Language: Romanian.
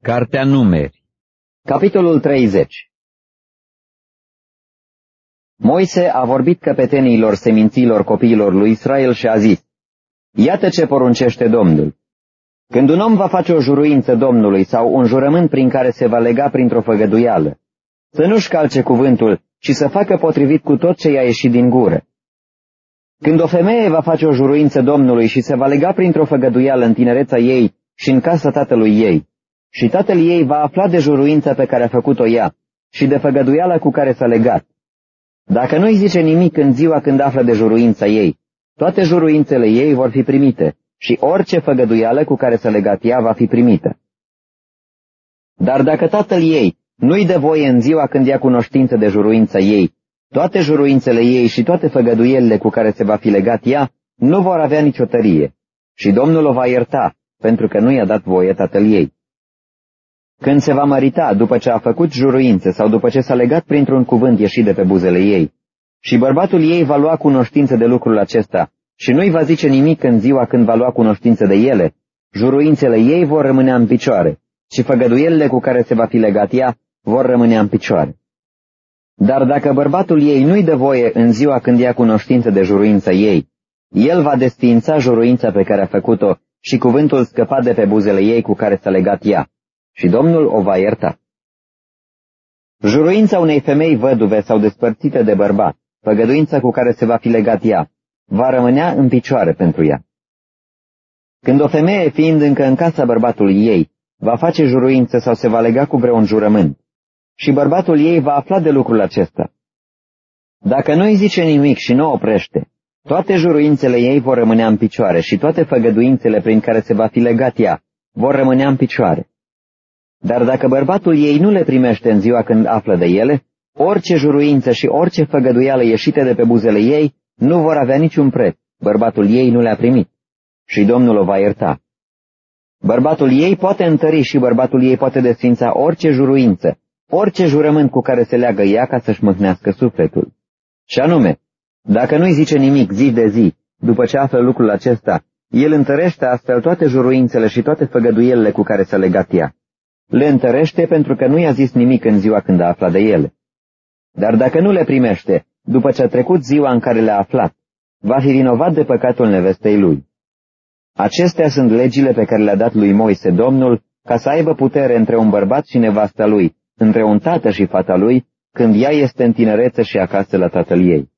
Cartea Numeri, Capitolul 30. Moise a vorbit căpetenilor seminților copiilor lui Israel și a zis: Iată ce poruncește Domnul. Când un om va face o juruință Domnului sau un jurământ prin care se va lega printr-o făgăduială, să nu-și calce cuvântul, ci să facă potrivit cu tot ce i-a ieșit din gură. Când o femeie va face o juruință Domnului și se va lega printr-o făgăduială în tinereța ei și în casa tatălui ei, și tatăl ei va afla de juruința pe care a făcut-o ea și de făgăduiala cu care s-a legat, dacă nu-i zice nimic în ziua când află de juruința ei, toate juruințele ei vor fi primite și orice făgăduială cu care s-a legat ea va fi primită. Dar dacă tatăl ei nu-i dă voie în ziua când ia cunoștință de juruința ei, toate juruințele ei și toate făgăduielile cu care se va fi legat ea nu vor avea nicio tărie și Domnul o va ierta, pentru că nu i-a dat voie tatăl ei. Când se va mărita după ce a făcut juruințe sau după ce s-a legat printr-un cuvânt ieșit de pe buzele ei, și bărbatul ei va lua cunoștință de lucrul acesta și nu-i va zice nimic în ziua când va lua cunoștință de ele, juruințele ei vor rămâne în picioare și făgăduielile cu care se va fi legat ea vor rămâne în picioare. Dar dacă bărbatul ei nu-i dă voie în ziua când ia cunoștință de juruința ei, el va desființa juruința pe care a făcut-o și cuvântul scăpat de pe buzele ei cu care s-a legat ea, și Domnul o va ierta. Juruința unei femei văduve sau despărțite de bărbat, făgăduința cu care se va fi legat ea, va rămânea în picioare pentru ea. Când o femeie, fiind încă în casa bărbatului ei, va face juruință sau se va lega cu vreun jurământ, și bărbatul ei va afla de lucrul acesta, dacă nu îi zice nimic și nu oprește, toate juruințele ei vor rămânea în picioare și toate făgăduințele prin care se va fi legat ea vor rămânea în picioare. Dar dacă bărbatul ei nu le primește în ziua când află de ele, orice juruință și orice făgăduială ieșite de pe buzele ei nu vor avea niciun preț, bărbatul ei nu le-a primit și Domnul o va ierta. Bărbatul ei poate întări și bărbatul ei poate desfința orice juruință, orice jurământ cu care se leagă ea ca să-și mâhnească sufletul. Și anume, dacă nu-i zice nimic zi de zi, după ce află lucrul acesta, el întărește astfel toate juruințele și toate făgăduielile cu care s-a legat ea. Le întărește pentru că nu i-a zis nimic în ziua când a aflat de ele. Dar dacă nu le primește, după ce a trecut ziua în care le-a aflat, va fi vinovat de păcatul nevestei lui. Acestea sunt legile pe care le-a dat lui Moise Domnul, ca să aibă putere între un bărbat și nevasta lui, între un tată și fata lui, când ea este în tinerețe și acasă la tatăl ei.